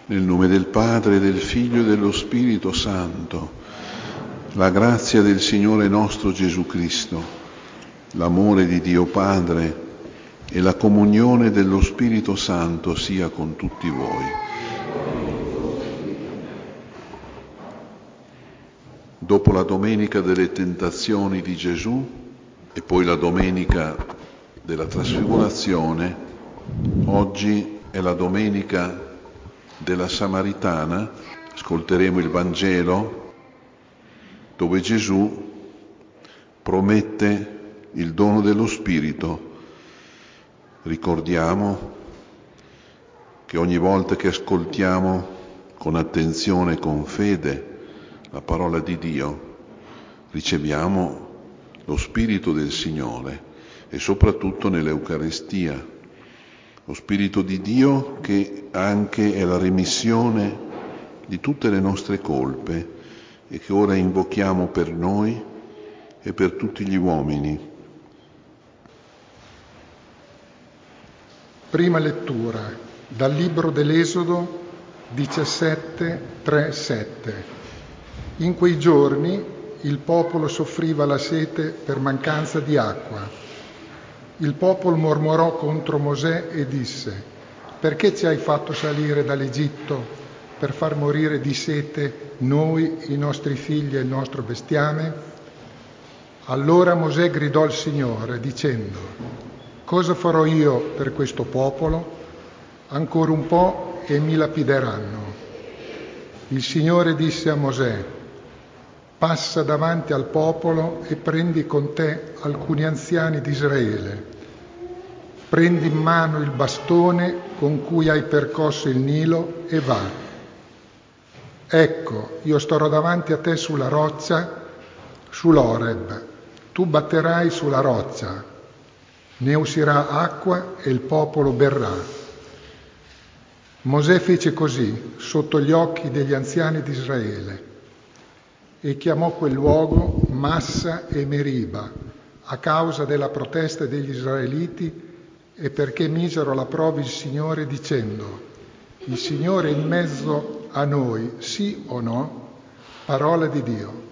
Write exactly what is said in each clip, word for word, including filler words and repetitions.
Nel nome del Padre, del Figlio e dello Spirito Santo, la grazia del Signore nostro Gesù Cristo, l'amore di Dio Padre e la comunione dello Spirito Santo sia con tutti voi. Dopo la domenica delle tentazioni di Gesù e poi la domenica della trasfigurazione, oggi è la domenica della Samaritana. Ascolteremo il Vangelo dove Gesù promette il dono dello Spirito. Ricordiamo che ogni volta che ascoltiamo con attenzione e con fede la parola di Dio, riceviamo lo Spirito del Signore e soprattutto nell'Eucaristia. Lo Spirito di Dio che anche è la remissione di tutte le nostre colpe e che ora invochiamo per noi e per tutti gli uomini. Prima lettura dal libro dell'Esodo diciassette, tre, sette. In quei giorni il popolo soffriva la sete per mancanza di acqua. Il popolo mormorò contro Mosè e disse: perché ci hai fatto salire dall'Egitto per far morire di sete noi, i nostri figli e il nostro bestiame? Allora Mosè gridò al Signore dicendo: cosa farò io per questo popolo? Ancora un po' e mi lapideranno. Il Signore disse a Mosè: passa davanti al popolo e prendi con te alcuni anziani di Israele. Prendi in mano il bastone con cui hai percosso il Nilo e va. Ecco, io starò davanti a te sulla roccia, sull'Oreb. Tu batterai sulla roccia, ne uscirà acqua e il popolo berrà. Mosè fece così sotto gli occhi degli anziani di Israele e chiamò quel luogo Massa e Meriba a causa della protesta degli israeliti e perché misero alla prova il Signore dicendo: il Signore è in mezzo a noi, sì o no? Parola di Dio.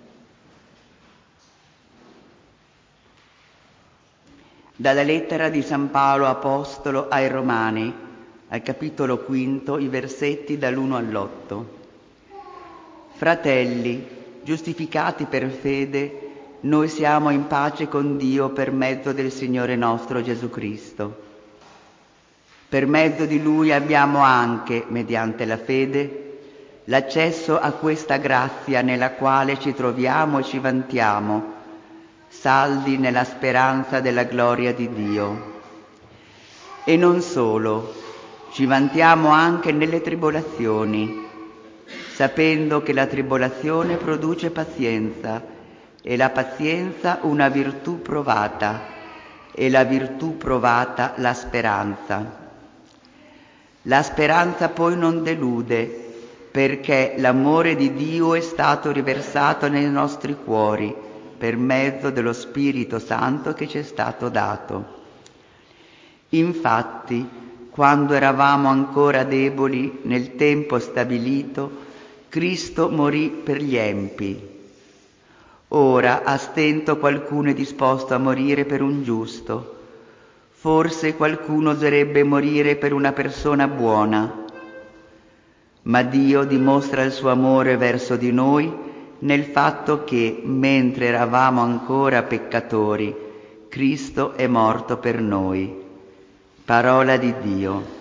Dalla lettera di San Paolo Apostolo ai Romani, al capitolo quinto, i versetti dall'uno all'otto. Fratelli, giustificati per fede, noi siamo in pace con Dio per mezzo del Signore nostro Gesù Cristo. Per mezzo di Lui abbiamo anche, mediante la fede, l'accesso a questa grazia nella quale ci troviamo e ci vantiamo, saldi nella speranza della gloria di Dio. E non solo, ci vantiamo anche nelle tribolazioni, sapendo che la tribolazione produce pazienza, e la pazienza una virtù provata, e la virtù provata la speranza. La speranza poi non delude, perché l'amore di Dio è stato riversato nei nostri cuori per mezzo dello Spirito Santo che ci è stato dato. Infatti, quando eravamo ancora deboli, nel tempo stabilito, Cristo morì per gli empi. Ora a stento qualcuno è disposto a morire per un giusto. Forse qualcuno oserebbe morire per una persona buona. Ma Dio dimostra il suo amore verso di noi nel fatto che, mentre eravamo ancora peccatori, Cristo è morto per noi. Parola di Dio.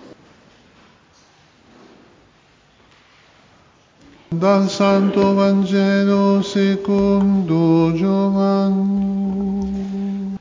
Dal Santo Vangelo secondo Giovanni.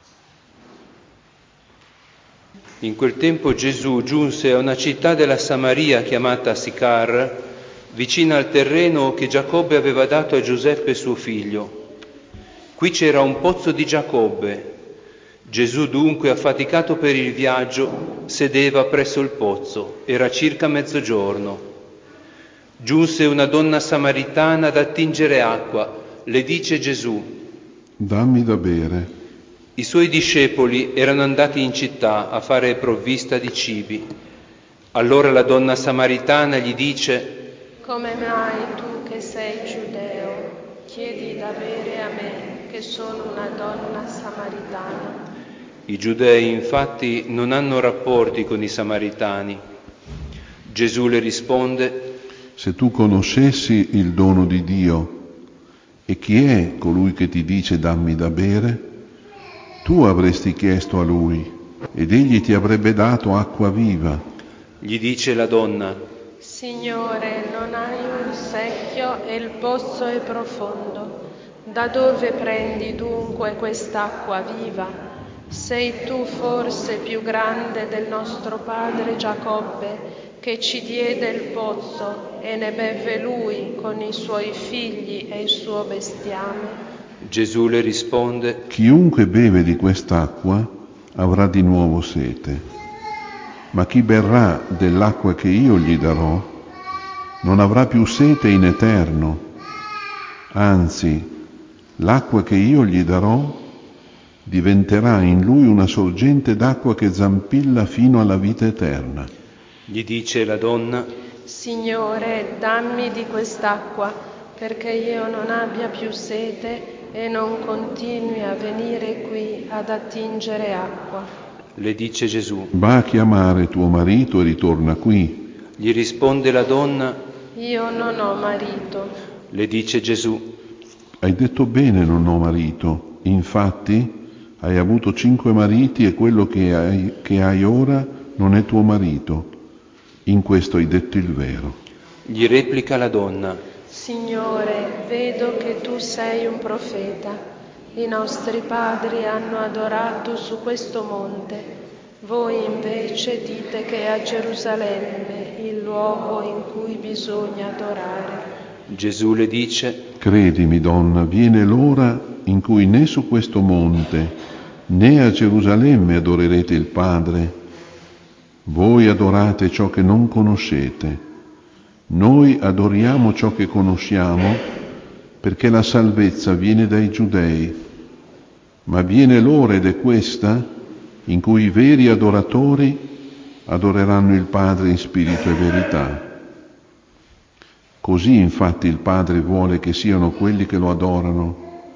In quel tempo Gesù giunse a una città della Samaria chiamata Sicar, vicina al terreno che Giacobbe aveva dato a Giuseppe suo figlio. Qui c'era un pozzo di Giacobbe. Gesù dunque, affaticato per il viaggio, sedeva presso il pozzo. Era circa mezzogiorno. Giunse una donna samaritana ad attingere acqua. Le dice Gesù: dammi da bere. I suoi discepoli erano andati in città a fare provvista di cibi. Allora la donna samaritana gli dice: come mai tu che sei giudeo chiedi da bere a me che sono una donna samaritana? I giudei infatti non hanno rapporti con i samaritani. Gesù le risponde: se tu conoscessi il dono di Dio e chi è colui che ti dice dammi da bere, tu avresti chiesto a lui ed egli ti avrebbe dato acqua viva. Gli dice la donna: Signore, non hai un secchio e il pozzo è profondo. Da dove prendi dunque quest'acqua viva? Sei tu forse più grande del nostro padre Giacobbe, che ci diede il pozzo e ne beve lui con i suoi figli e il suo bestiame? Gesù le risponde: chiunque beve di quest'acqua avrà di nuovo sete. Ma chi berrà dell'acqua che io gli darò non avrà più sete in eterno. Anzi, l'acqua che io gli darò diventerà in lui una sorgente d'acqua che zampilla fino alla vita eterna. Gli dice la donna: Signore, dammi di quest'acqua, perché io non abbia più sete e non continui a venire qui ad attingere acqua. Le dice Gesù: va a chiamare tuo marito e ritorna qui. Gli risponde la donna: io non ho marito. Le dice Gesù: hai detto bene, non ho marito. Infatti hai avuto cinque mariti e quello che hai, che hai ora non è tuo marito. In questo hai detto il vero. Gli replica la donna: Signore, vedo che tu sei un profeta. I nostri padri hanno adorato su questo monte. Voi invece dite che è a Gerusalemme il luogo in cui bisogna adorare. Gesù le dice: credimi, donna, viene l'ora in cui né su questo monte né a Gerusalemme adorerete il Padre. Voi adorate ciò che non conoscete. Noi adoriamo ciò che conosciamo, perché la salvezza viene dai giudei. Ma viene l'ora, ed è questa, in cui i veri adoratori adoreranno il Padre in spirito e verità. Così infatti il Padre vuole che siano quelli che lo adorano.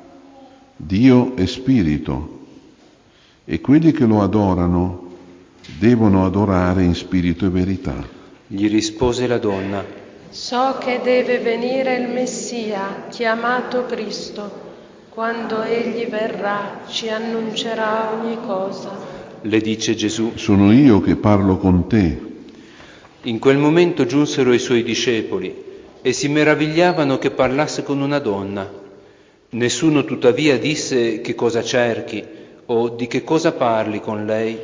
Dio è spirito, e quelli che lo adorano devono adorare in spirito e verità. Gli rispose la donna: so che deve venire il Messia, chiamato Cristo. Quando egli verrà, ci annuncerà ogni cosa. Le dice Gesù: sono io che parlo con te. In quel momento giunsero i suoi discepoli e si meravigliavano che parlasse con una donna. Nessuno tuttavia disse che cosa cerchi o di che cosa parli con lei.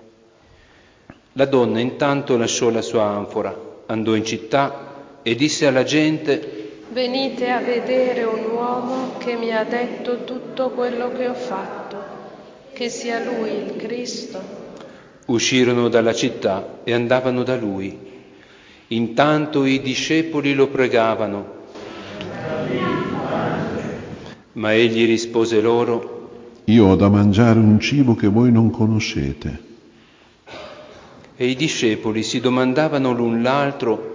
La donna intanto lasciò la sua anfora, andò in città e disse alla gente: venite a vedere un uomo che mi ha detto tutto quello che ho fatto. Che sia lui il Cristo. Uscirono dalla città e andavano da lui. Intanto i discepoli lo pregavano. Ma egli rispose loro: io ho da mangiare un cibo che voi non conoscete. E i discepoli si domandavano l'un l'altro: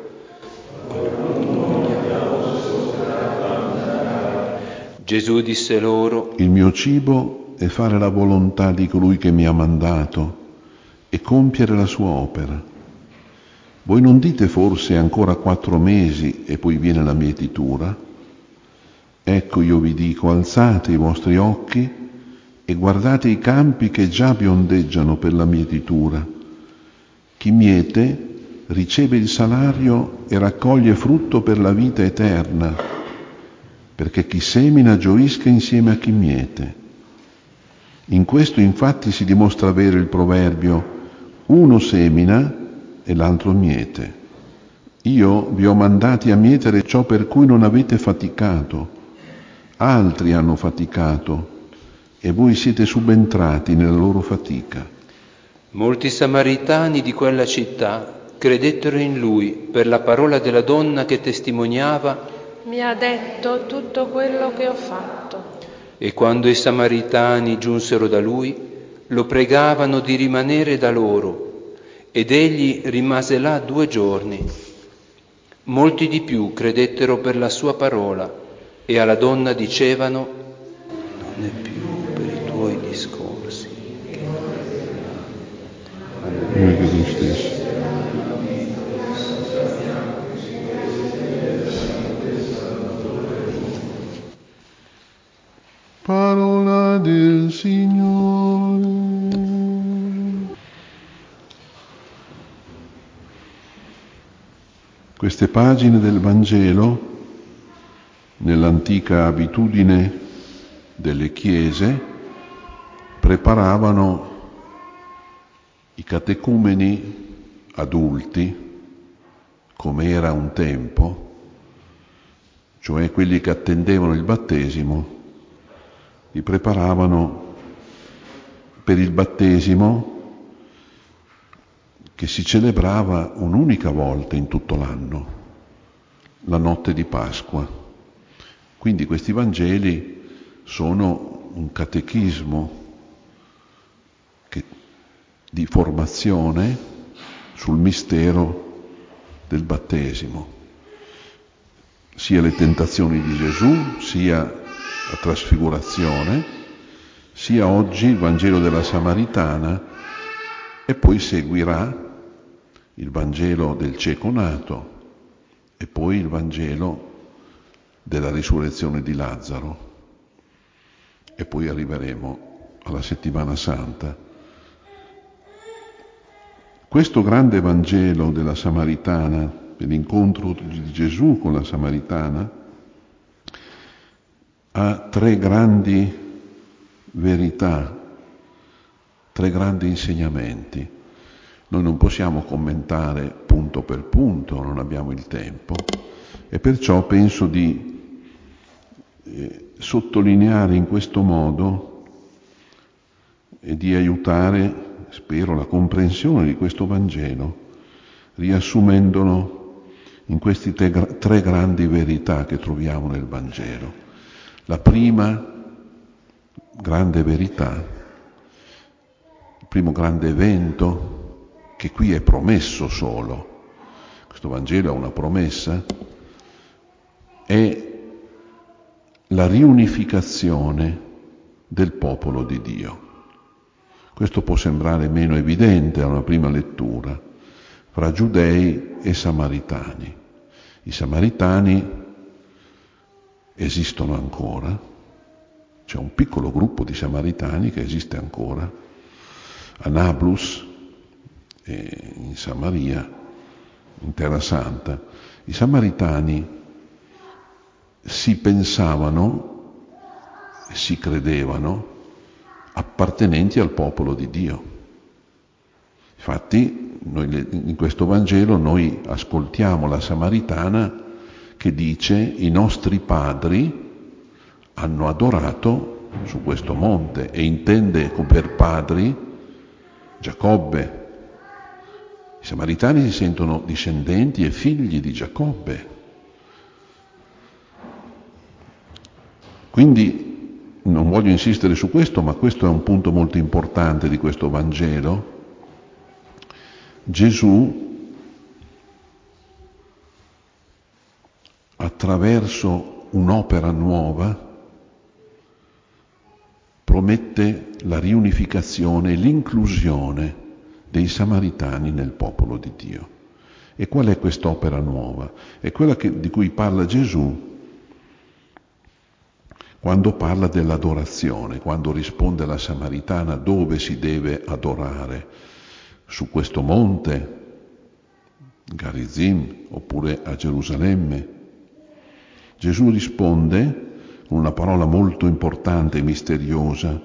Gesù disse loro: il mio cibo è fare la volontà di colui che mi ha mandato e compiere la sua opera. Voi non dite forse ancora quattro mesi e poi viene la mietitura? Ecco, io vi dico, alzate i vostri occhi e guardate i campi che già biondeggiano per la mietitura. Chi miete riceve il salario e raccoglie frutto per la vita eterna, perché chi semina gioisca insieme a chi miete. In questo infatti si dimostra vero il proverbio: uno semina e l'altro miete. Io vi ho mandati a mietere ciò per cui non avete faticato. Altri hanno faticato e voi siete subentrati nella loro fatica. Molti samaritani di quella città credettero in lui per la parola della donna che testimoniava: mi ha detto tutto quello che ho fatto. E quando i samaritani giunsero da lui, lo pregavano di rimanere da loro. ed egli rimase là due giorni. Molti di più credettero per la sua parola e alla donna dicevano: non è più per i tuoi discorsi. Noi che tu stesso. Parola del Signore. Queste pagine del Vangelo, nell'antica abitudine delle chiese, preparavano i catecumeni adulti, come era un tempo, cioè quelli che attendevano il battesimo, li preparavano per il battesimo che si celebrava un'unica volta in tutto l'anno, la notte di Pasqua. Quindi questi Vangeli sono un catechismo che, di formazione sul mistero del battesimo, sia le tentazioni di Gesù, sia la trasfigurazione, sia oggi il Vangelo della Samaritana, e poi seguirà il Vangelo del cieco nato e poi il Vangelo della risurrezione di Lazzaro, e poi arriveremo alla Settimana Santa. Questo grande Vangelo della Samaritana, dell'incontro di Gesù con la Samaritana, ha tre grandi verità, tre grandi insegnamenti. Noi non possiamo commentare punto per punto, non abbiamo il tempo, e perciò penso di eh, sottolineare in questo modo e di aiutare, spero, la comprensione di questo Vangelo, riassumendolo in queste tre, tre grandi verità che troviamo nel Vangelo. La prima grande verità, il primo grande evento, che qui è promesso solo, questo Vangelo è una promessa, è la riunificazione del popolo di Dio. Questo può sembrare meno evidente a una prima lettura, fra giudei e samaritani. I samaritani esistono ancora, c'è un piccolo gruppo di samaritani che esiste ancora, a Nablus, e in Samaria, in Terra Santa. I samaritani si pensavano, si credevano appartenenti al popolo di Dio. Infatti noi, in questo Vangelo noi ascoltiamo la Samaritana che dice: i nostri padri hanno adorato su questo monte, e intende per padri Giacobbe. I samaritani si sentono discendenti e figli di Giacobbe. Quindi non voglio insistere su questo, ma questo è un punto molto importante di questo Vangelo. Gesù, attraverso un'opera nuova, promette la riunificazione e l'inclusione dei samaritani nel popolo di Dio. E qual è quest'opera nuova? È quella che, di cui parla Gesù quando parla dell'adorazione, quando risponde alla Samaritana dove si deve adorare, su questo monte, Garizim, oppure a Gerusalemme. Gesù risponde con una parola molto importante e misteriosa: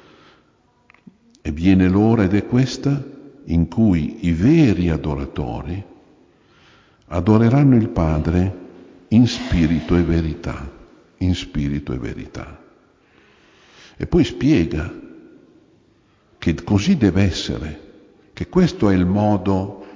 e viene l'ora, ed è questa, in cui i veri adoratori adoreranno il Padre in spirito e verità, in spirito e verità. E poi spiega che così deve essere, che questo è il modo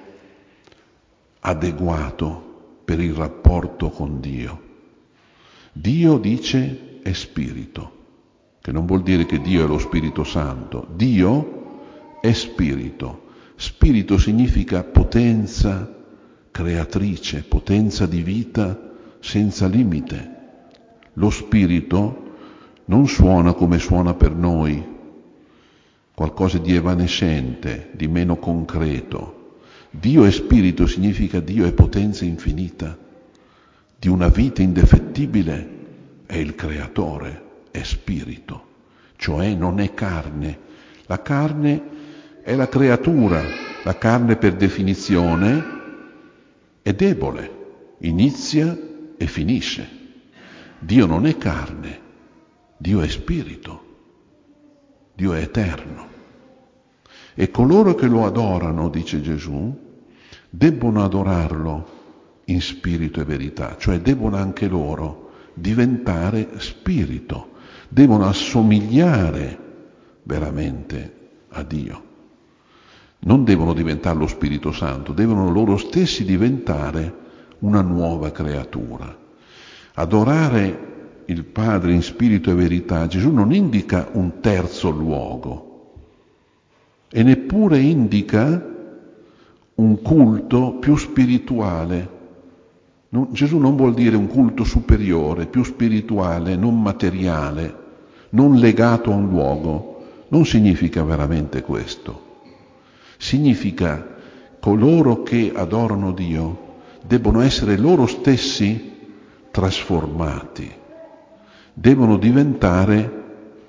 adeguato per il rapporto con Dio. Dio, dice, è spirito, che non vuol dire che Dio è lo Spirito Santo. Dio è spirito. Spirito significa potenza creatrice, potenza di vita senza limite. Lo spirito non suona come suona per noi, qualcosa di evanescente, di meno concreto. Dio è spirito significa Dio è potenza infinita, di una vita indefettibile, è il creatore, è spirito, cioè non è carne. La carne è la creatura, la carne per definizione è debole, inizia e finisce. Dio non è carne, Dio è spirito, Dio è eterno. E coloro che lo adorano, dice Gesù, debbono adorarlo in spirito e verità, cioè debbono anche loro diventare spirito, devono assomigliare veramente a Dio. Non devono diventare lo Spirito Santo, devono loro stessi diventare una nuova creatura. Adorare il Padre in spirito e verità, Gesù non indica un terzo luogo e neppure indica un culto più spirituale. No, Gesù non vuol dire un culto superiore, più spirituale, non materiale, non legato a un luogo. Non significa veramente questo. Significa coloro che adorano Dio debbono essere loro stessi trasformati, devono diventare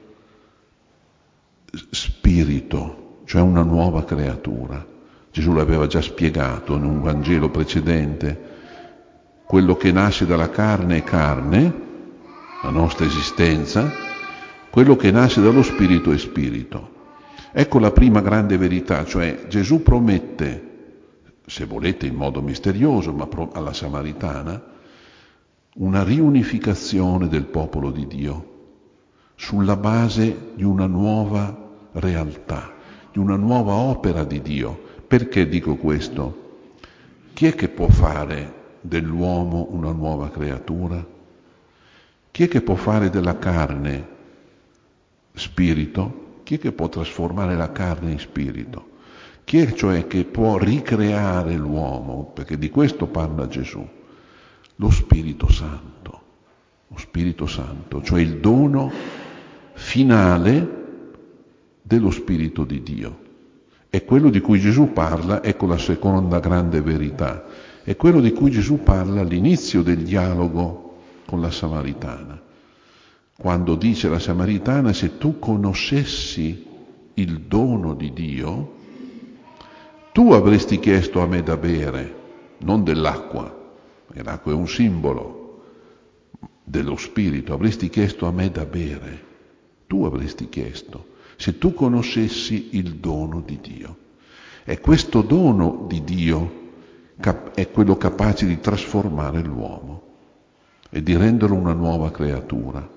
spirito, cioè una nuova creatura. Gesù l'aveva già spiegato in un Vangelo precedente. Quello che nasce dalla carne è carne, la nostra esistenza, quello che nasce dallo spirito è spirito. Ecco la prima grande verità, cioè Gesù promette, se volete in modo misterioso, ma alla Samaritana, una riunificazione del popolo di Dio sulla base di una nuova realtà, di una nuova opera di Dio. Perché dico questo? Chi è che può fare dell'uomo una nuova creatura? Chi è che può fare della carne spirito? Chi è che può trasformare la carne in spirito? Chi è cioè che può ricreare l'uomo? Perché di questo parla Gesù. Lo Spirito Santo, lo Spirito Santo, cioè il dono finale dello Spirito di Dio. È quello di cui Gesù parla, ecco la seconda grande verità, è quello di cui Gesù parla all'inizio del dialogo con la Samaritana. Quando dice la Samaritana, se tu conoscessi il dono di Dio, tu avresti chiesto a me da bere, non dell'acqua, perché l'acqua è un simbolo dello Spirito, avresti chiesto a me da bere, tu avresti chiesto, se tu conoscessi il dono di Dio. E questo dono di Dio è quello capace di trasformare l'uomo e di renderlo una nuova creatura.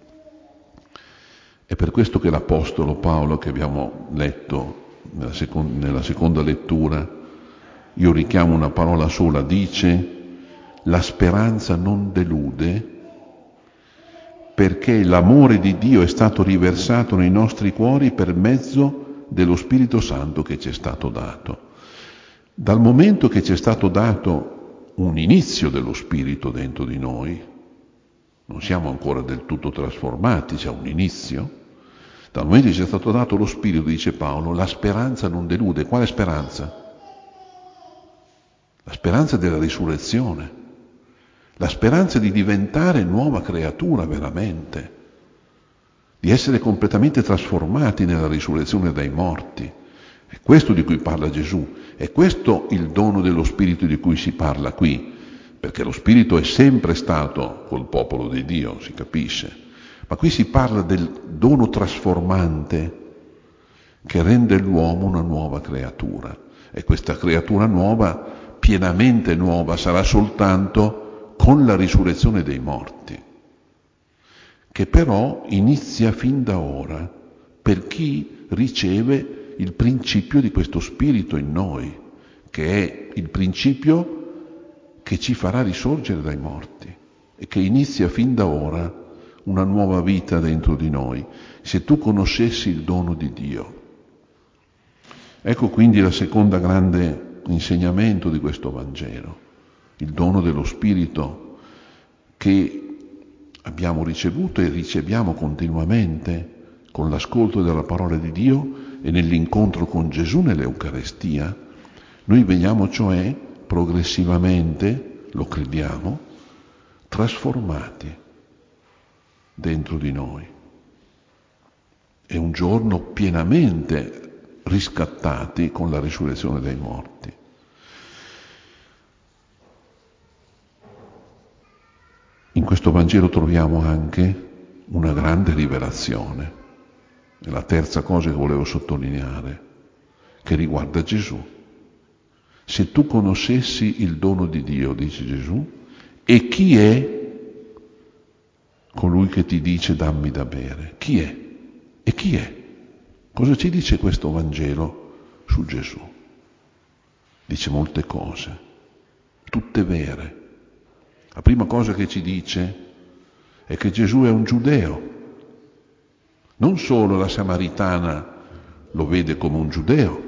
È per questo che l'Apostolo Paolo, che abbiamo letto nella seconda, nella seconda lettura, io richiamo una parola sola, dice: la speranza non delude, perché l'amore di Dio è stato riversato nei nostri cuori per mezzo dello Spirito Santo che ci è stato dato. Dal momento che ci è stato dato un inizio dello Spirito dentro di noi, non siamo ancora del tutto trasformati, c'è un inizio. Dal momento che ci è stato dato lo Spirito, dice Paolo, la speranza non delude. Quale speranza? La speranza della risurrezione, la speranza di diventare nuova creatura veramente, di essere completamente trasformati nella risurrezione dai morti. È questo di cui parla Gesù, è questo il dono dello Spirito di cui si parla qui, perché lo Spirito è sempre stato col popolo di Dio, si capisce. Ma qui si parla del dono trasformante che rende l'uomo una nuova creatura. E questa creatura nuova, pienamente nuova, sarà soltanto con la risurrezione dei morti, che però inizia fin da ora per chi riceve il principio di questo Spirito in noi, che è il principio che ci farà risorgere dai morti e che inizia fin da ora una nuova vita dentro di noi. Se tu conoscessi il dono di Dio. Ecco quindi la seconda grande insegnamento di questo Vangelo, il dono dello Spirito che abbiamo ricevuto e riceviamo continuamente con l'ascolto della parola di Dio e nell'incontro con Gesù nell'Eucarestia. Noi veniamo cioè progressivamente, lo crediamo, trasformati dentro di noi e un giorno pienamente riscattati con la risurrezione dei morti. In questo Vangelo troviamo anche una grande rivelazione, è la terza cosa che volevo sottolineare, che riguarda Gesù. Se tu conoscessi il dono di Dio, dice Gesù, e chi è colui che ti dice dammi da bere? Chi è? E chi è? Cosa ci dice questo Vangelo su Gesù? Dice molte cose, tutte vere. La prima cosa che ci dice è che Gesù è un giudeo. Non solo la Samaritana lo vede come un giudeo,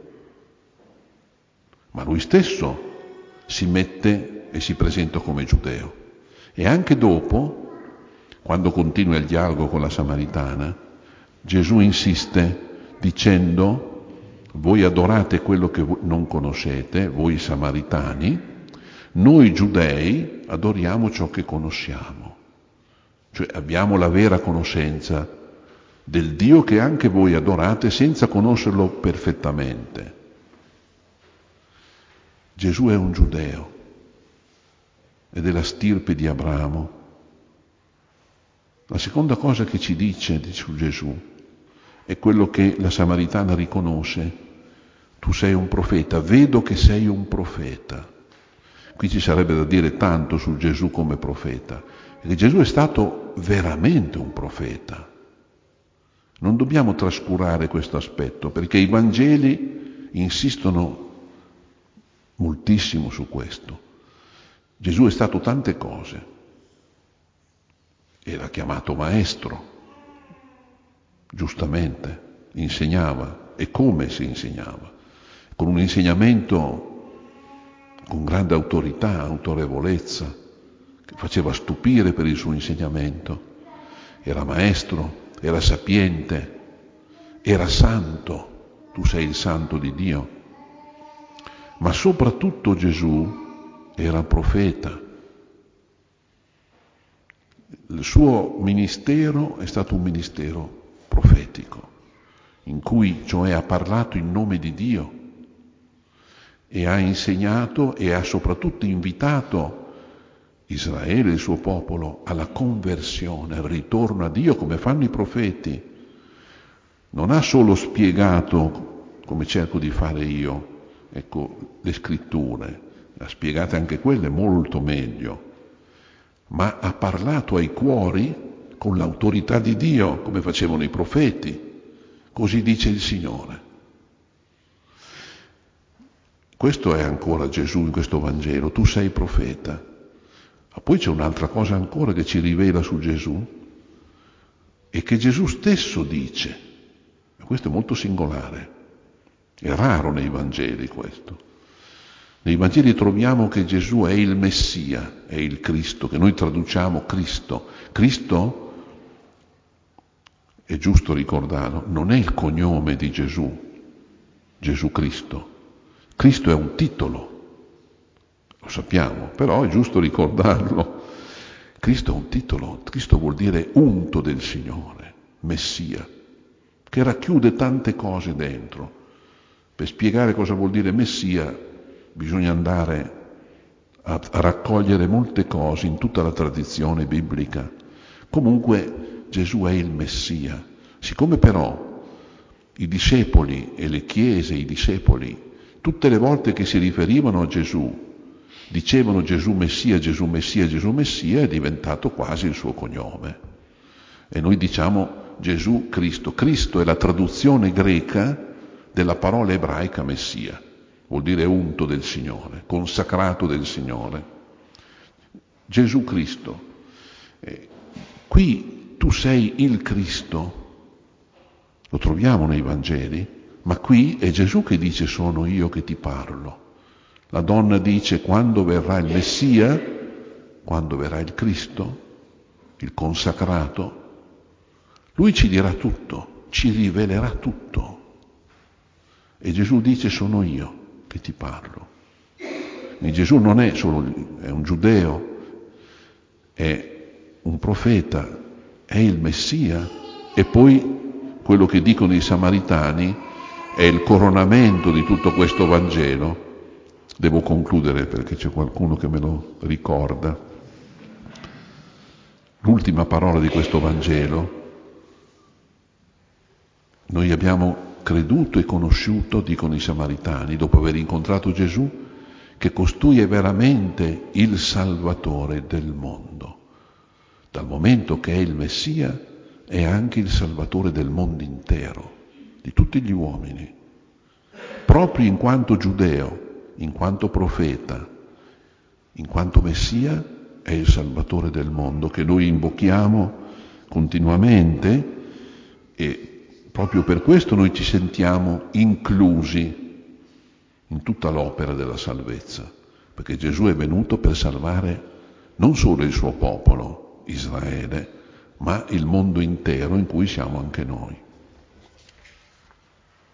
ma lui stesso si mette e si presenta come giudeo. E anche dopo, quando continua il dialogo con la Samaritana, Gesù insiste dicendo: voi adorate quello che non conoscete, voi samaritani, noi giudei adoriamo ciò che conosciamo. Cioè abbiamo la vera conoscenza del Dio che anche voi adorate senza conoscerlo perfettamente. Gesù è un giudeo, è della stirpe di Abramo. La seconda cosa che ci dice su Gesù è quello che la Samaritana riconosce: tu sei un profeta, vedo che sei un profeta. Qui ci sarebbe da dire tanto su Gesù come profeta, perché Gesù è stato veramente un profeta. Non dobbiamo trascurare questo aspetto, perché i Vangeli insistono moltissimo su questo. Gesù è stato tante cose, era chiamato maestro, giustamente, insegnava, e come si insegnava, con un insegnamento con grande autorità, autorevolezza, che faceva stupire per il suo insegnamento. Era maestro, era sapiente, era santo, tu sei il santo di Dio, ma soprattutto Gesù era profeta. Il suo ministero è stato un ministero profetico, in cui cioè ha parlato in nome di Dio e ha insegnato e ha soprattutto invitato Israele, il suo popolo, alla conversione, al ritorno a Dio, come fanno i profeti. Non ha solo spiegato, come cerco di fare io, ecco, le scritture, ha spiegate anche quelle molto meglio, ma ha parlato ai cuori con l'autorità di Dio, come facevano i profeti. Così dice il Signore. Questo è ancora Gesù in questo Vangelo: tu sei profeta. Ma poi c'è un'altra cosa ancora che ci rivela su Gesù, e che Gesù stesso dice. E questo è molto singolare, è raro nei Vangeli questo. Nei Vangeli troviamo che Gesù è il Messia, è il Cristo, che noi traduciamo Cristo. Cristo, è giusto ricordarlo, non è il cognome di Gesù, Gesù Cristo. Cristo è un titolo, lo sappiamo, però è giusto ricordarlo. Cristo è un titolo, Cristo vuol dire unto del Signore, Messia, che racchiude tante cose dentro. Per spiegare cosa vuol dire Messia bisogna andare a, a raccogliere molte cose in tutta la tradizione biblica. Comunque Gesù è il Messia. Siccome però i discepoli e le chiese, i discepoli, tutte le volte che si riferivano a Gesù, dicevano Gesù Messia, Gesù Messia, Gesù Messia, è diventato quasi il suo cognome. E noi diciamo Gesù Cristo. Cristo è la traduzione greca della parola ebraica Messia, vuol dire unto del Signore, consacrato del Signore. Gesù Cristo. Eh, qui tu sei il Cristo, lo troviamo nei Vangeli, Ma qui è Gesù che dice sono io che ti parlo. La donna dice quando verrà il Messia, quando verrà il Cristo, il consacrato, lui ci dirà tutto, ci rivelerà tutto. E Gesù dice sono io che ti parlo. E Gesù non è solo è un giudeo, è un profeta, è il Messia, e poi quello che dicono i Samaritani è il coronamento di tutto questo Vangelo. Devo concludere perché c'è qualcuno che me lo ricorda. L'ultima parola di questo Vangelo: noi abbiamo creduto e conosciuto, dicono i Samaritani, dopo aver incontrato Gesù, che costui è veramente il Salvatore del mondo. Dal momento che è il Messia, è anche il Salvatore del mondo intero, di tutti gli uomini. Proprio in quanto giudeo, in quanto profeta, in quanto Messia, è il Salvatore del mondo che noi invochiamo continuamente, e proprio per questo noi ci sentiamo inclusi in tutta l'opera della salvezza, perché Gesù è venuto per salvare non solo il suo popolo, Israele, ma il mondo intero in cui siamo anche noi.